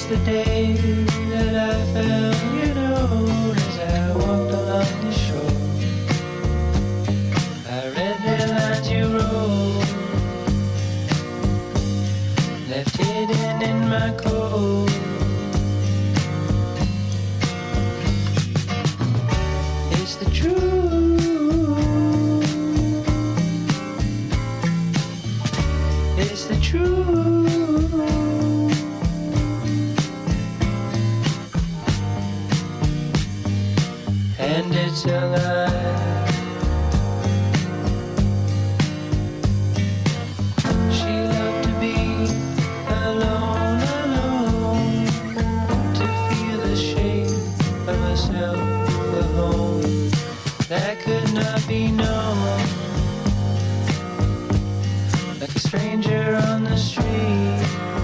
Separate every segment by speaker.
Speaker 1: the day that I found you know, as I walked along the shore. I read the lines you wrote, left hidden in my coat. It's the truth. It's the truth. And it's alive. She loved to be alone, alone, to feel the shape of herself alone. That could not be known. Like a stranger on the street,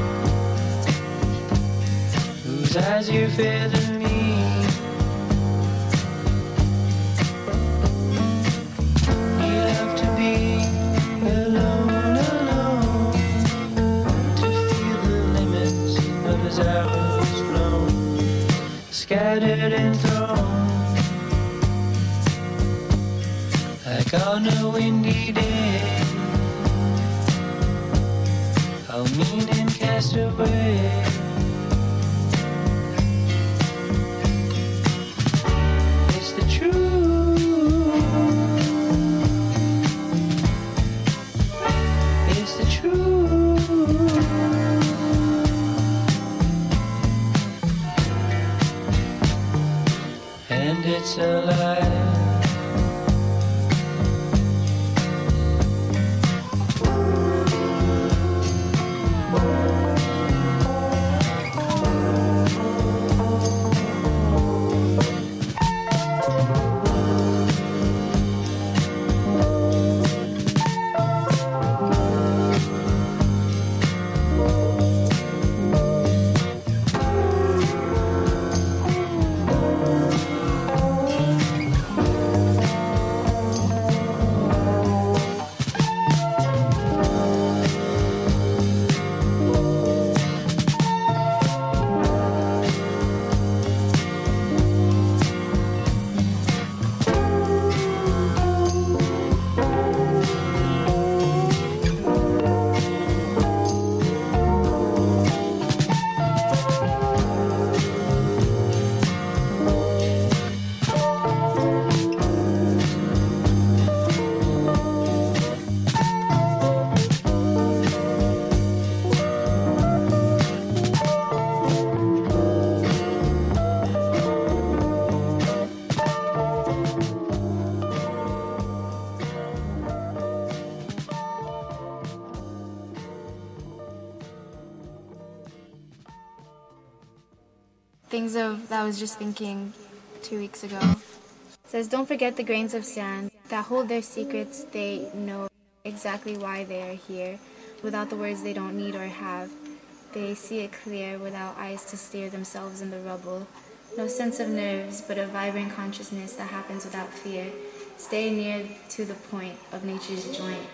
Speaker 1: whose eyes you fair than me. He loved to be alone, alone, to feel the limits of his hours flown, scattered and thrown, like on a windy day. How mean and cast away. It's the truth. It's the truth. And it's alive.
Speaker 2: Things of that I was just thinking 2 weeks ago. It says, don't forget the grains of sand that hold their secrets. They know exactly why they are here. Without the words they don't need or have. They see it clear without eyes to steer themselves in the rubble. No sense of nerves, but a vibrant consciousness that happens without fear. Stay near to the point of nature's joint.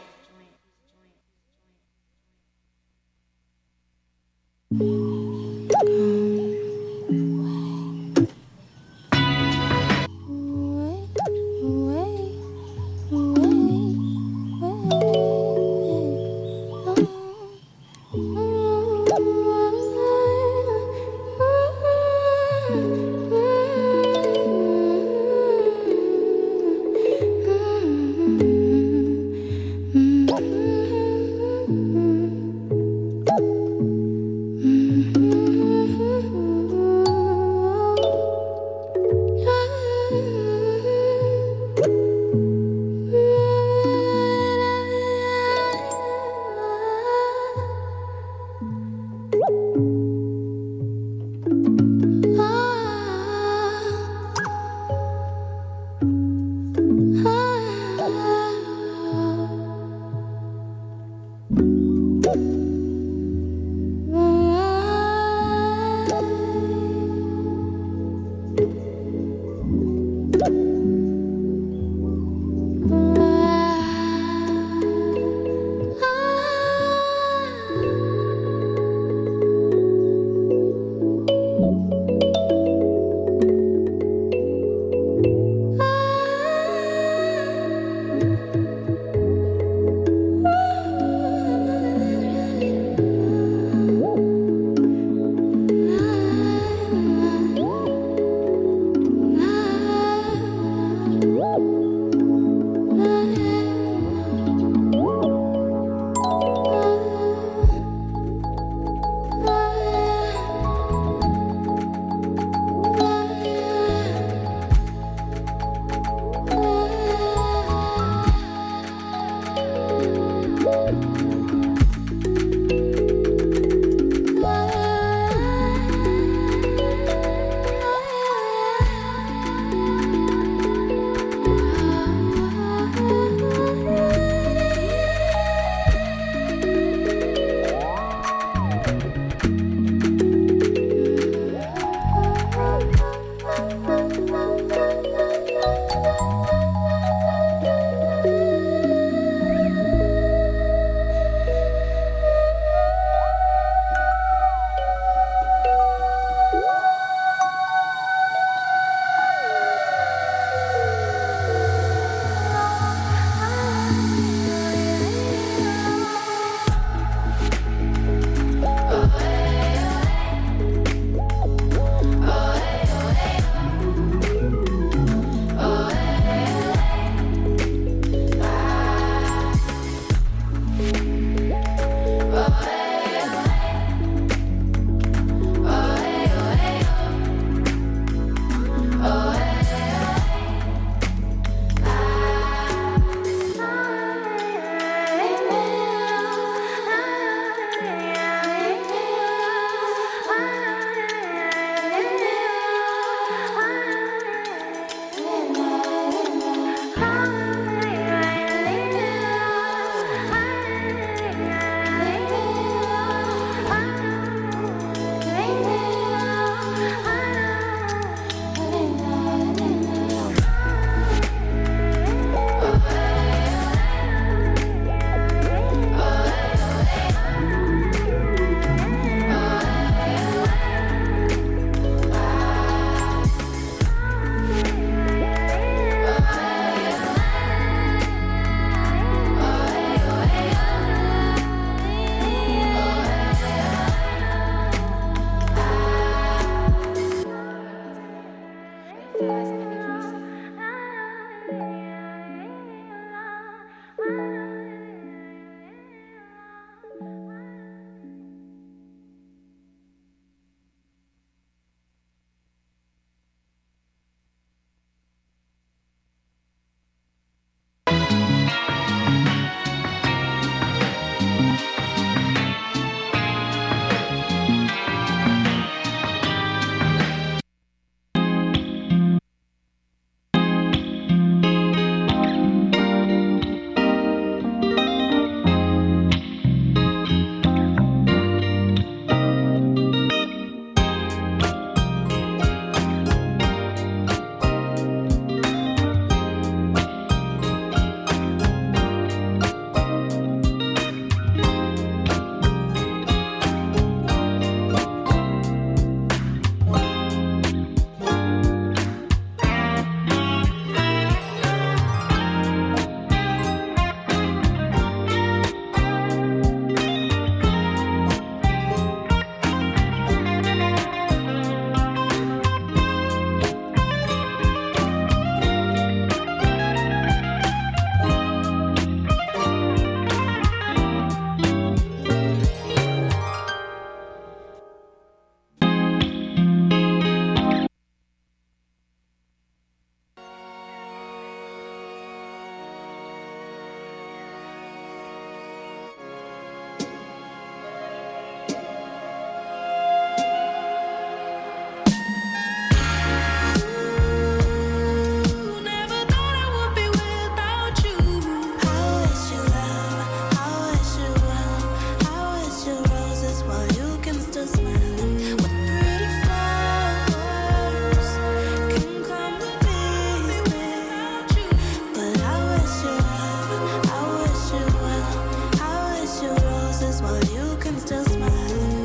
Speaker 3: can still smile.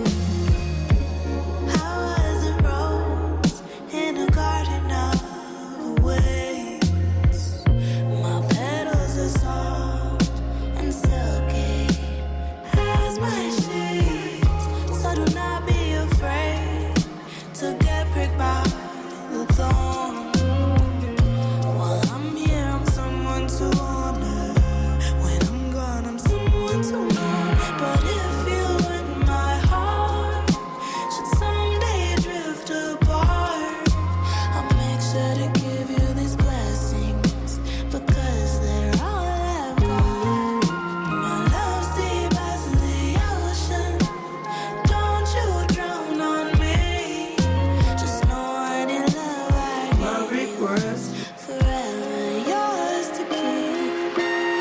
Speaker 3: How was a rose in a garden of waves? My petals are soft and silky as my sheets, so do not be afraid to get pricked by the thorn. While I'm here, I'm someone to honor. When I'm gone, I'm someone to mourn. But if you and my heart should someday drift apart, I'll make sure to give you these blessings, because they're all I've got. My love's deep as the ocean. Don't you drown on me. Just know I need love I give.
Speaker 1: My request.
Speaker 3: Forever yours to keep.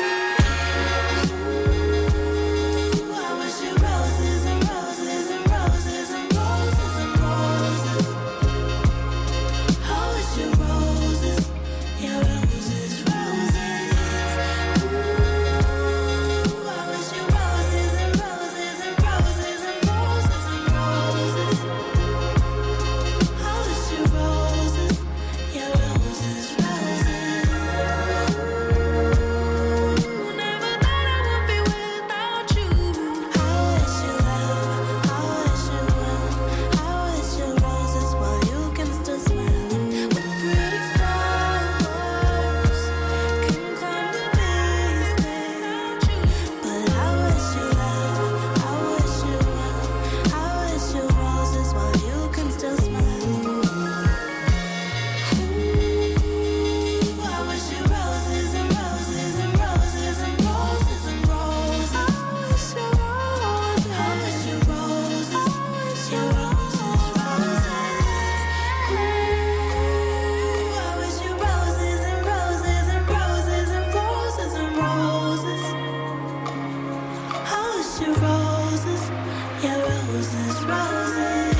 Speaker 3: I wish you roses and roses and roses and roses and roses. I wish you roses, yeah, roses, roses. I wish you roses and roses and roses and roses and roses. I wish you roses, yeah, roses, roses. Never thought I would be without you. I wish you love, I wish you well. I wish you roses while you can still smell. With pretty flowers can climb the biggest thing. But I wish you love, I wish you well. I wish you roses while you can still smell. I wish you roses and roses and roses and roses and roses. I wish you roses. I wish you roses. Yeah, roses, roses. I wish you roses and roses and roses and roses and roses. I wish you roses. Yeah, roses, roses.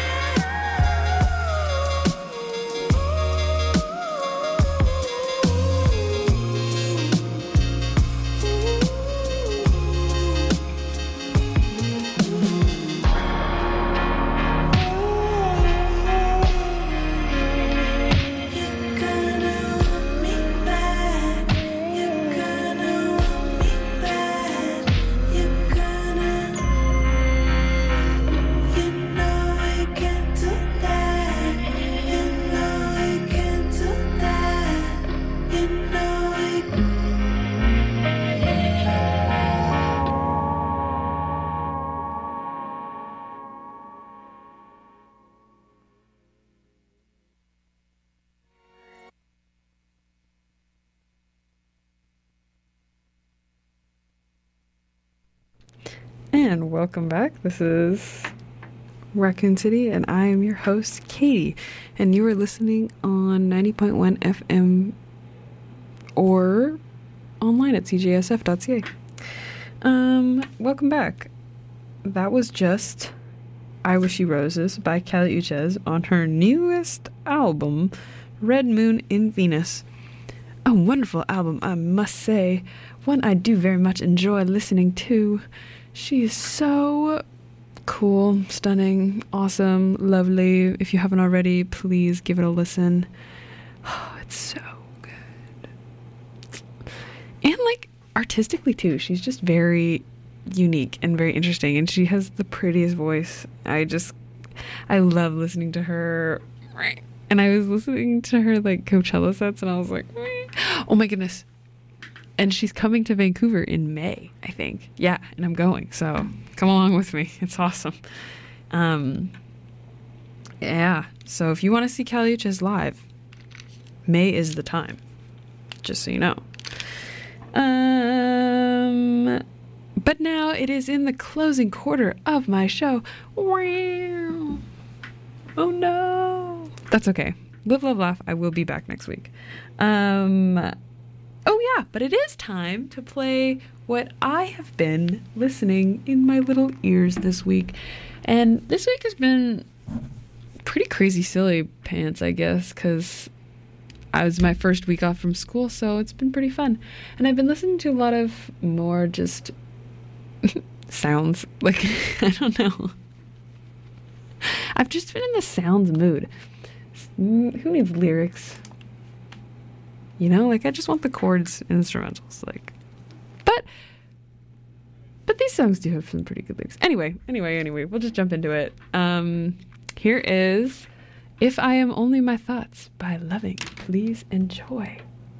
Speaker 3: You're gonna want me back. You're gonna want me back. You're gonna, you know we can't do that. You know we can't do that. You know we.
Speaker 4: And welcome back. This is Raccoon City, and I am your host, Katie. And you are listening on 90.1 FM or online at cjsf.ca. Welcome back. That was just I Wish You Roses by Kali Uchis on her newest album, Red Moon in Venus. A wonderful album, I must say. One I do very much enjoy listening to. She is so cool, stunning, awesome, lovely. If you haven't already, please give it a listen. Oh, it's so good. And like artistically too, she's just very unique and very interesting, and she has the prettiest voice. I love listening to her. And I was listening to her like Coachella sets, and I was like, oh my goodness. And she's coming to Vancouver in May, I think. Yeah, and I'm going, so come along with me. It's awesome. Yeah, so if you want to see Kali Uchis live, May is the time, just so you know. But now it is in the closing quarter of my show. Oh no. That's okay. Live, love, laugh. I will be back next week. Oh yeah, but it is time to play what I have been listening in my little ears this week. And this week has been pretty crazy silly pants, I guess, because I was my first week off from school, so it's been pretty fun. And I've been listening to a lot of more just sounds. Like, I don't know. I've just been in the sounds mood. Who needs lyrics? You know, like, I just want the chords and instrumentals. Like, but these songs do have some pretty good lyrics. Anyway, we'll just jump into it. Here is If I Am Only My Thoughts by Loving. Please enjoy.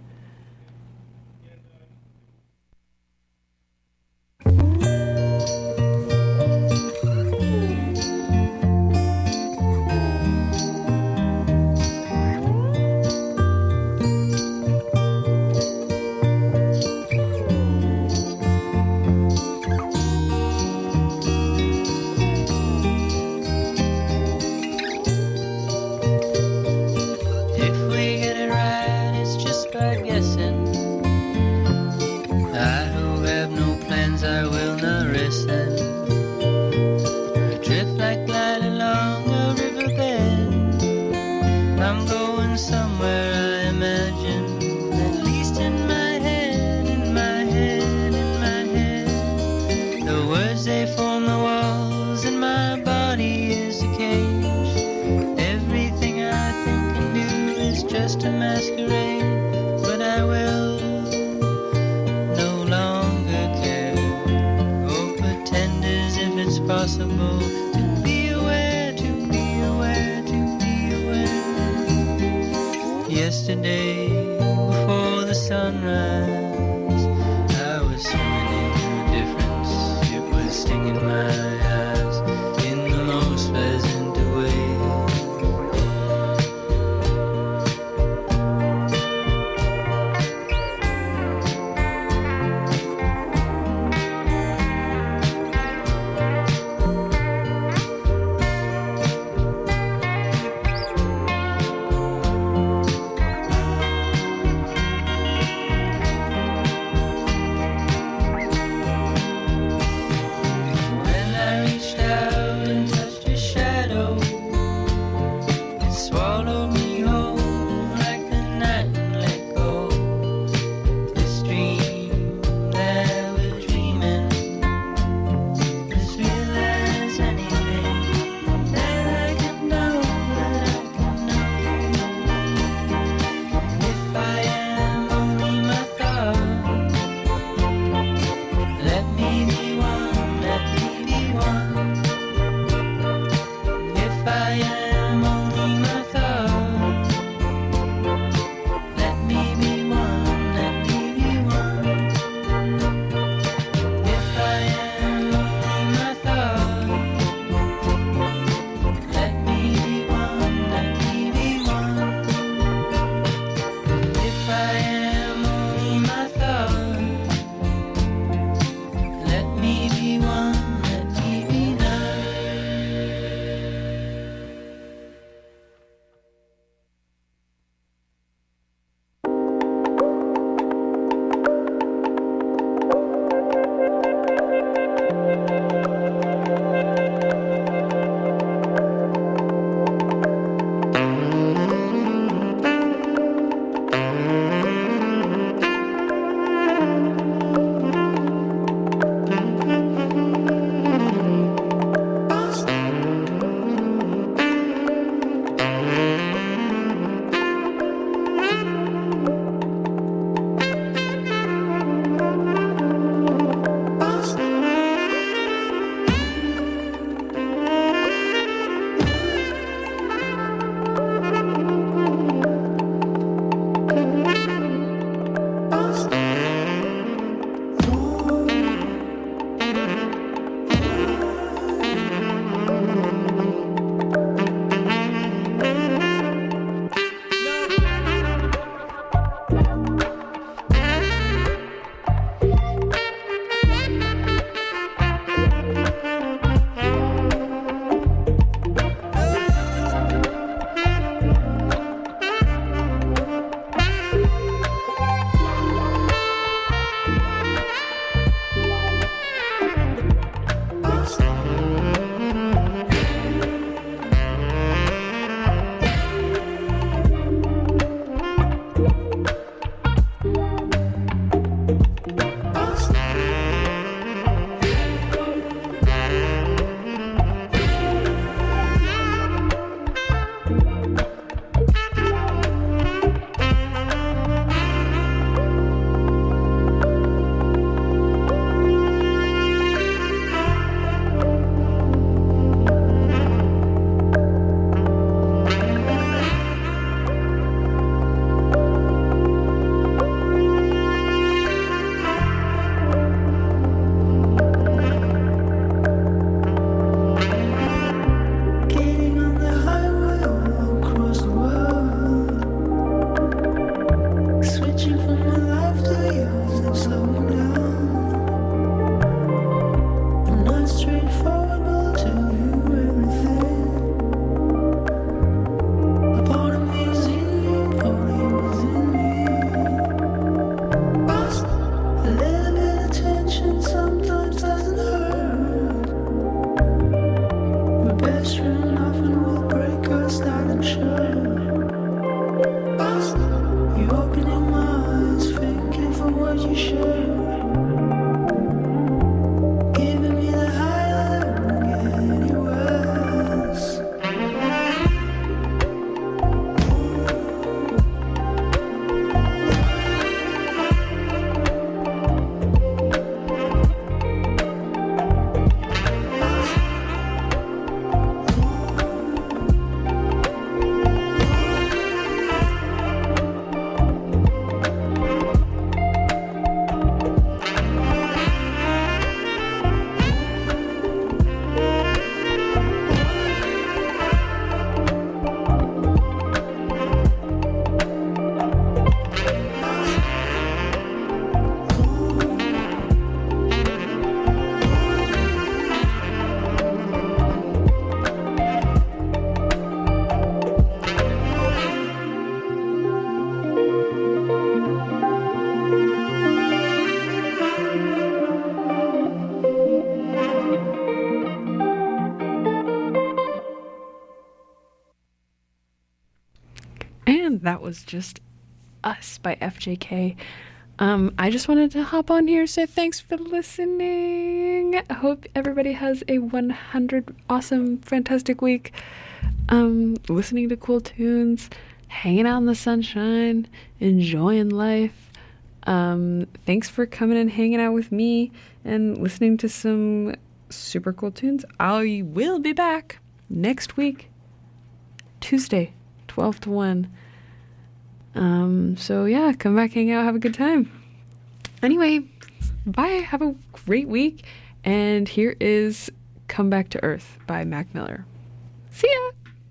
Speaker 1: Yesterday, before the sunrise, I was swimming in the difference. It was stinging my eyes in the most pleasant way. When I
Speaker 4: And that was just Us by FJK. I just wanted to hop on here, say thanks for listening. I hope everybody has a 100 awesome, fantastic week. Listening to cool tunes, hanging out in the sunshine, enjoying life. Thanks for coming and hanging out with me and listening to some super cool tunes. I will be back next week, Tuesday, 12 to 1. So yeah, come back, hang out, have a good time. Anyway, bye, have a great week. And here is Come Back to Earth by Mac Miller. See ya!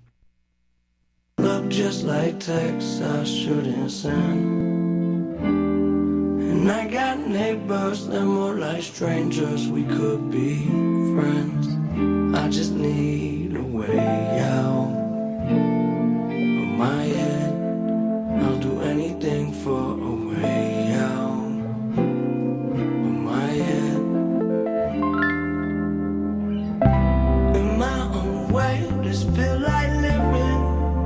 Speaker 5: Look just like Texas shooting sand. And I got neighbors, they're more like strangers. We could be friends. I just need a way out of my head. I'll do anything for a way out of my head. In my own way, just feel like living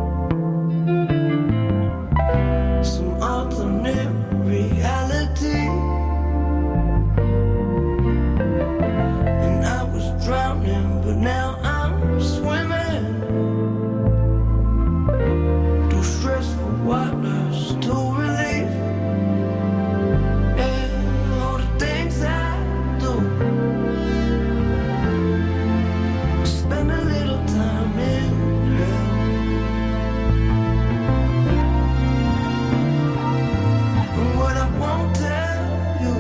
Speaker 5: some alternate reality. And I was drowning, but now I'm swimming through stressful waters to relief. Yeah, all the things I do. Spend a little time in hell. And what I won't tell you,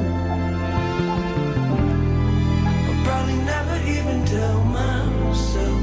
Speaker 5: I'll probably never even tell myself.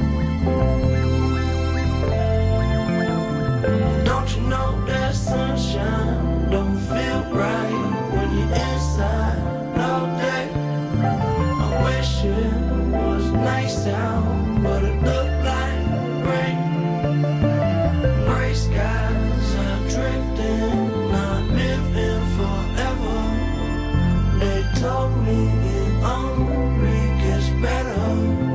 Speaker 5: Don't you know that sunshine don't feel right when you're inside all day? I wish it was nice out, but it looked like rain. Gray skies are drifting, not living forever. They told me it only gets better.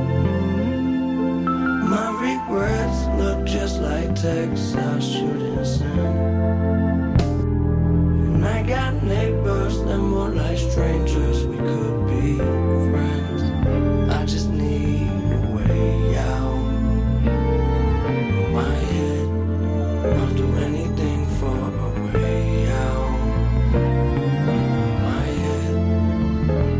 Speaker 5: My regrets look just like Texas shooting sand. And I got neighbors, they're more like strangers. We could be friends. I just need a way out of my head. I'll do anything for a way out of my head.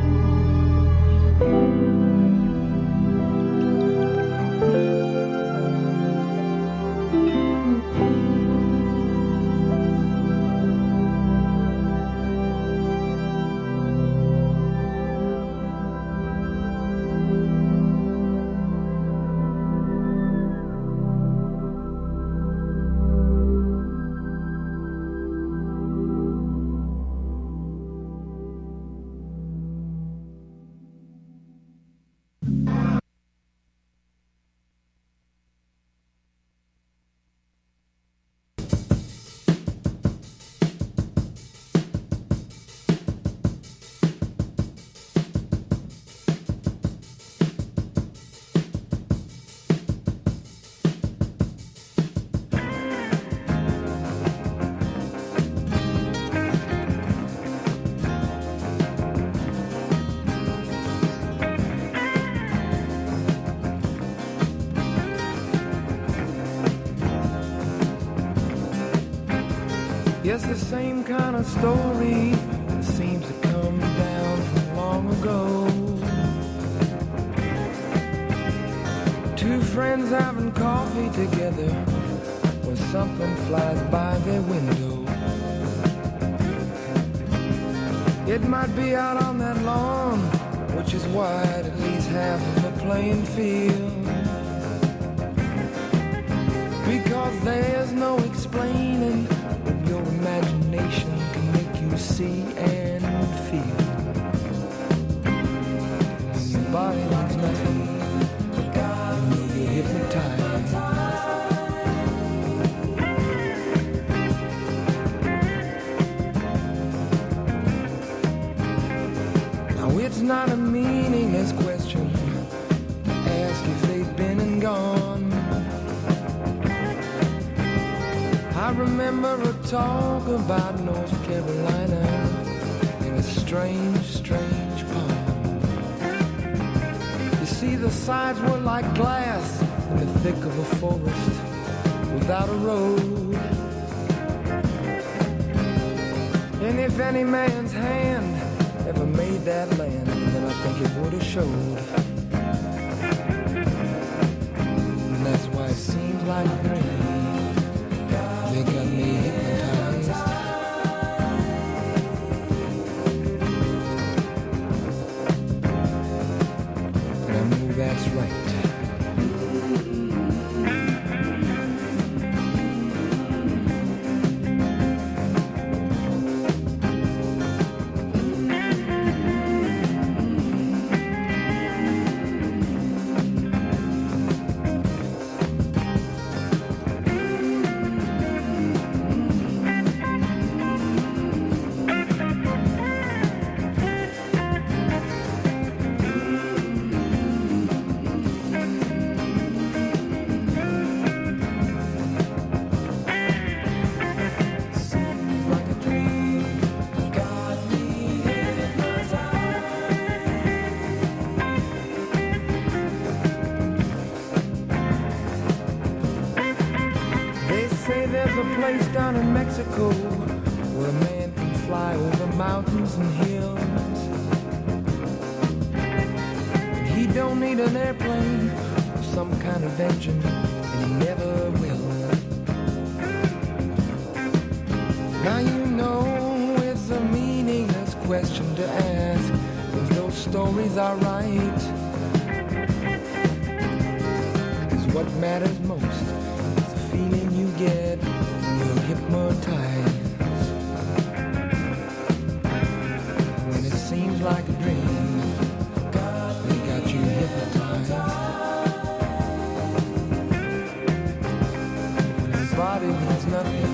Speaker 6: Yes, the same kind of story that seems to come down from long ago. Two friends having coffee together when something flies by their window. It might be out on that lawn, which is wide, at least half of a playing field. Because there's no explaining what your imagination can make you see and feel. Your body likes nothing, you're hypnotized. Now it's not a meaningless question to ask if they've been and gone. remember a talk about North Carolina in a strange, strange poem. You see, the sides were like glass in the thick of a forest without a road. And if any man's hand ever made that land, then I think it would have showed. And that's why it seems like a dream. They got me hypnotized. And I know that's right. Down in Mexico, where a man can fly over mountains and hills. And he don't need an airplane or some kind of engine, and he never will. Now you know it's a meaningless question to ask if those stories are right. Because what matters most is the feeling you get. Hypnotized when it seems like a dream. They got you hypnotized. When your body means nothing.